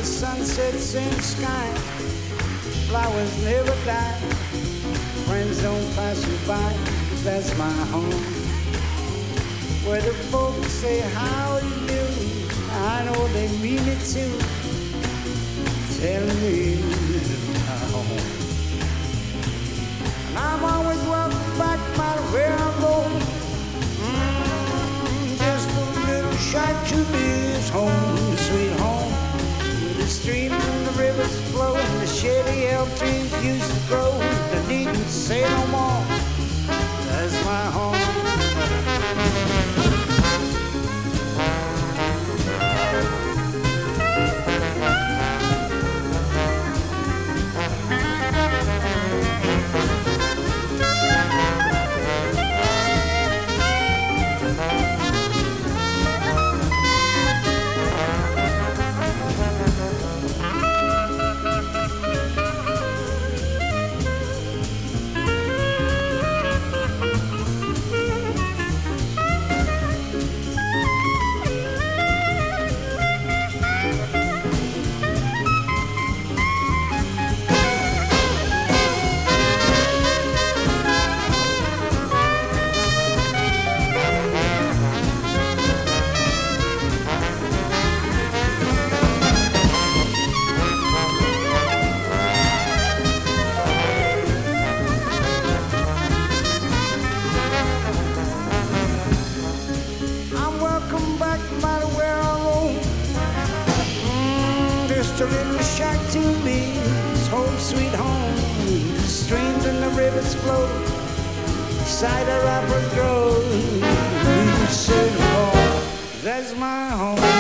sunsets in the sky. Flowers never die. Friends don't pass you by. That's my home. Where the folks say how do you do. I know they mean it too. Tell me my home. And I'm always welcome back no matter where I go. Just a little shy to me is home, sweet home. Where the streams and the rivers flow and the shady elm trees used to grow. I needn't say no more. That's my home. Just a little shack to me, it's home sweet home. The streams and the rivers flow, cider apple grows. That's my home.